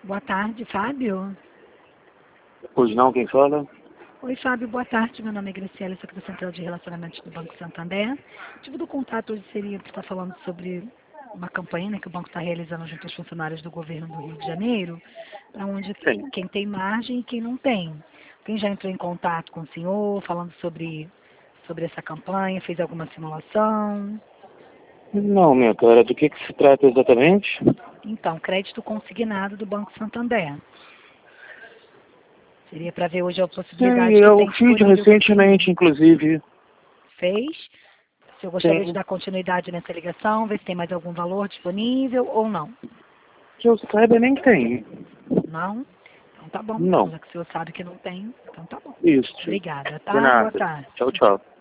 Boa tarde, Fábio. Pois não, quem fala? Oi, Fábio, boa tarde. Meu nome é Graciela, sou aqui da Central de Relacionamentos do Banco Santander. O motivo do contato hoje seria para estar falando sobre uma campanha, né, que o banco está realizando junto aos funcionários do governo do Rio de Janeiro, para onde Sim. quem tem margem e quem não tem. Quem já entrou em contato com o senhor, falando sobre essa campanha, fez alguma simulação? Não, minha cara, do que se trata exatamente? Então, crédito consignado do Banco Santander. Seria para ver hoje a Sim, possibilidade que eu tem fiz disponível para o senhor. recentemente, inclusive. Fez? Se eu gostaria de Sim. dar continuidade nessa ligação, ver se tem mais algum valor disponível ou não. Que eu saiba, nem tem. Não? Então tá bom. Então, Não. já que o senhor sabe que não tem, então tá bom. Isso. Obrigada, De tá? Boa nada. tarde. Tchau, tchau.